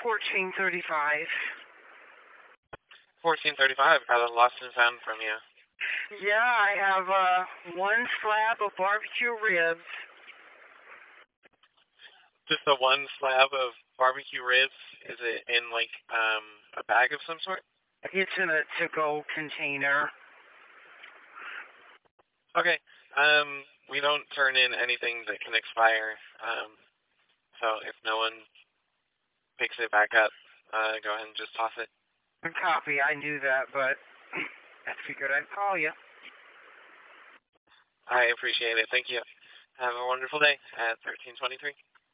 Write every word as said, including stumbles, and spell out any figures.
fourteen thirty-five. fourteen thirty-five, got a lost and found from you. Yeah, I have uh, one slab of barbecue ribs. Just the one slab of barbecue ribs? Is it in, like, um, a bag of some sort? It's in a to-go container. Okay. Um, we don't turn in anything that can expire. Um, so if no one picks it back up, uh, go ahead and just toss it. Copy, I knew that, but I figured I'd call you. I appreciate it. Thank you. Have a wonderful day at thirteen twenty-three.